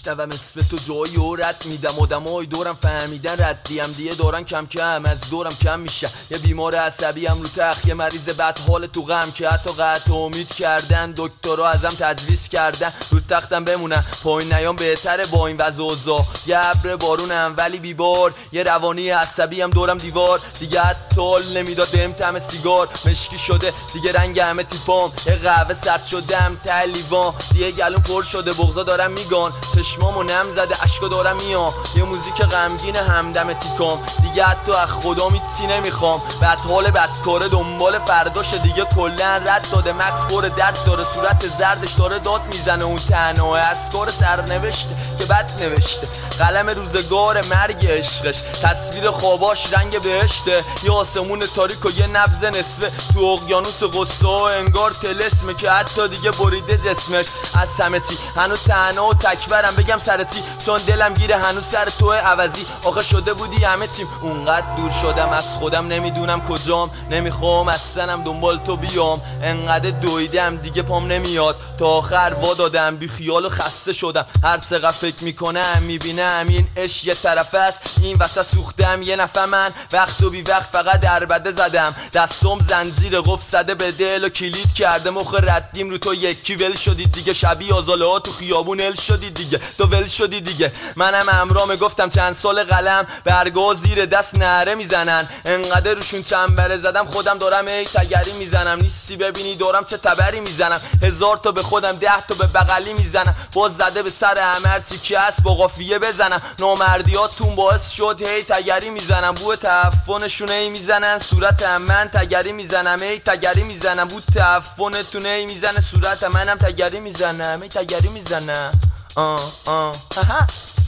میشنوم اسم تو جایی و رد میدم. آدمای دورم فهمیدن ردیم دیگه دارن کم کم از دورم کم میشن. یه بیمار عصبی هم رو تخت، یه مریض بد حال تو غم که حتی قطع امید کردن. دکترها ازم تجویز کردن رو تختم بمونم، پایین نیام بهتره با این وضع اوضاع. یه ابر بارونم ولی بیبار، یه روانی عصبی هم دورم دیوار. دیگه حال نمیداد بهم طعم سیگار، مشکی شده دیگه رنگ همه تیپام. یه قهوه سرد شدم ته لیوان، دیگه گلوم پر شده بغضا دارم میگان. چشمامو نم زده اشکا دارم میام، یه موزیک غمگین همدم تیکام. دیگه حتی از خدا میتی نمیخوام، بد حال بدکاره دنبال فرداشه. دیگه کلن رد داده مغز پر درد داره، صورت زردش داره داد میزنه. اون تنها از کار سرنوشته که بد نوشته، قلم روزگار مرگ عشقش، تصویر خواباش رنگ بهشته. یه آسمون تاریک و یه نبض نصفه تو اقیانوس غصه، انگار تلسمه که حتی دیگه بریده جسمش. از همه چی هنوز تنها و تکبرم، بگم سرتی چون دلم گیره هنوز سر تو عوضی. آخه شده بودی همه چیم، اونقدر دور شدم از خودم نمیدونم کجام. نمیخوام اصلاً دنبال تو بیام، انقدر دویدم دیگه پام نمیاد. تا آخر وا دادم بی خیال و خسته شدم. هر چقدر فکر میکنم میبینم این عشق یه طرف است، این وسط سوختم یه نفر. من وقت و بی وقت فقط دربده زدم، دستم زنجیر قفل زده به دل و کلید کرده مخ ردیم رو تو یکی ول شدی دیگه. شبیه آزاله ها تو خیابون ال شدی دیگه، تو ول شدی دیگه. منم امرام گفتم چند سال قلم برگا زیر دست نهره میزنن. انقدر روشون چنبره زدم خودم دارم ای تگری میزنم. نیستی ببینی دارم چه تبری میزنم، 1000 تا به خودم 10 تا به بغلی میزنم. باز زده به سر همه چی که هست با قافیه بزنم. نامردیاتون باعث شد هی تگری میزنم، بو تعفنشون هی میزنن صورت من تگری میزنم. هی تگری میزنم بو تعفنتون هی میزنه صورت منم تگری میزنم. هی تگری میزنم